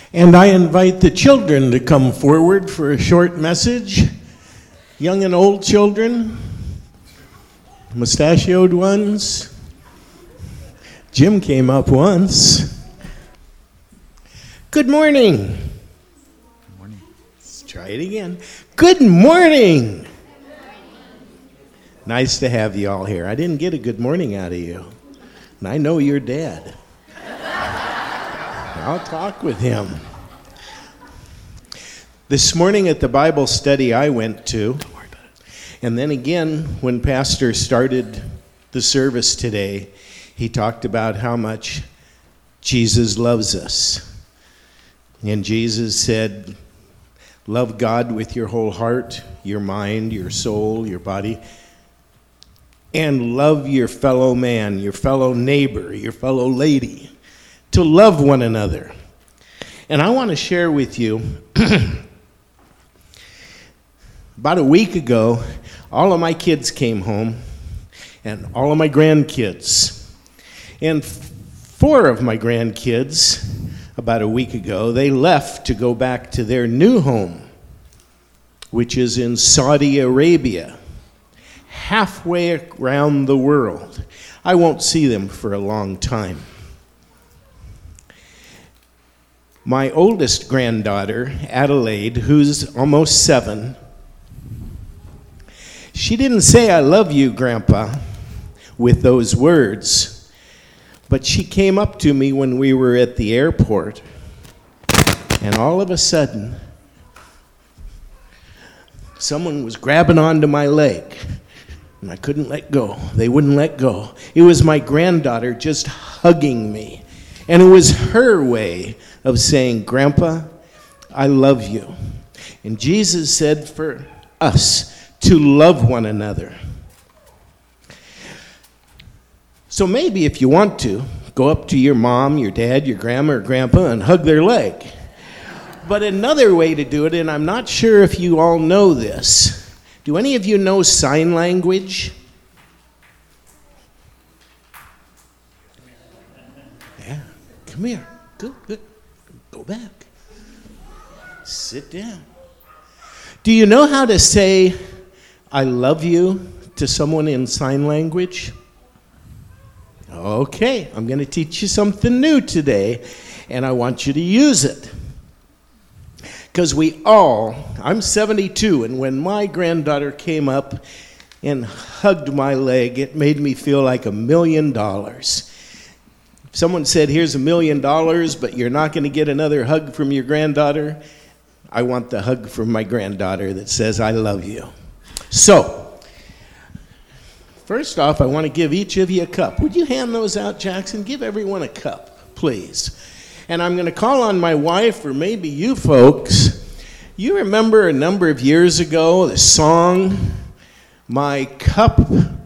And I invite the children to come forward for a short message. Young and old children, mustachioed ones. Jim came up once. Good morning. Good morning. Let's try it again. Good morning. Nice to have you all here. I didn't get a good morning out of you. And I know your dad. I'll talk with him. This morning at the Bible study I went to, and then again when Pastor started the service today, he talked about how much Jesus loves us. And Jesus said, love God with your whole heart, your mind, your soul, your body, and love your fellow man, your fellow neighbor, your fellow lady, to love one another. And I want to share with you, about a week ago, all of my kids came home, and all of my grandkids. And 4 of my grandkids, about a week ago, they left to go back to their new home, which is in Saudi Arabia, halfway around the world. I won't see them for a long time. My oldest granddaughter, Adelaide, who's almost 7, she didn't say, I love you, Grandpa, with those words, but she came up to me when we were at the airport, and all of a sudden, someone was grabbing onto my leg, and I couldn't let go. They wouldn't let go. It was my granddaughter just hugging me, and it was her way of saying, Grandpa, I love you. And Jesus said for us to love one another. So maybe if you want to, go up to your mom, your dad, your grandma, or grandpa and hug their leg. But another way to do it, and I'm not sure if you all know this, do any of you know sign language? Yeah, come here. Good. Go back. Sit down. Do you know how to say, I love you to someone in sign language? Okay, I'm going to teach you something new today, and I want you to use it. Because I'm 72, and when my granddaughter came up and hugged my leg, it made me feel like $1 million. If someone said, here's $1 million, but you're not going to get another hug from your granddaughter, I want the hug from my granddaughter that says, I love you. So, first off, I want to give each of you a cup. Would you hand those out, Jackson? Give everyone a cup, please. And I'm going to call on my wife, or maybe you folks. You remember a number of years ago the song, My Cup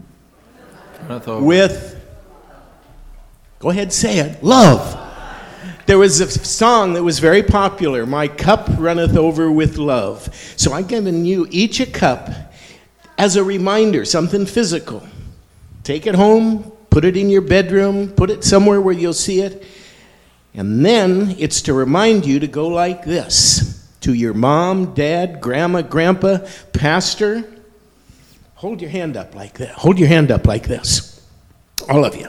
with, go ahead, say it, love. There was a song that was very popular, My Cup Runneth Over with Love. So I've given you each a cup as a reminder, something physical. Take it home, put it in your bedroom, put it somewhere where you'll see it. And then it's to remind you to go like this to your mom, dad, grandma, grandpa, pastor. Hold your hand up like that. Hold your hand up like this. All of you.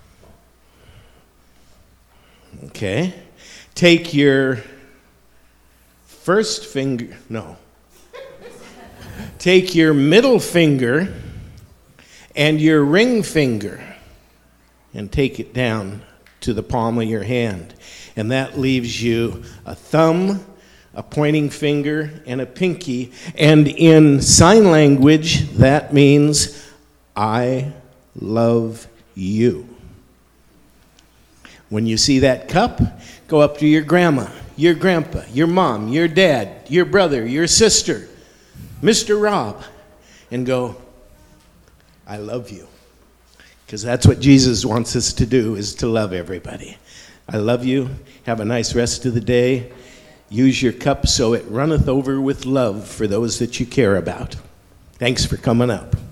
Okay. Take your first finger, take your middle finger and your ring finger and take it down to the palm of your hand. And that leaves you a thumb, a pointing finger, and a pinky. And in sign language, that means, I love you. When you see that cup, go up to your grandma, your grandpa, your mom, your dad, your brother, your sister, Mr. Rob, and go, I love you. Because that's what Jesus wants us to do, is to love everybody. I love you. Have a nice rest of the day. Use your cup so it runneth over with love for those that you care about. Thanks for coming up.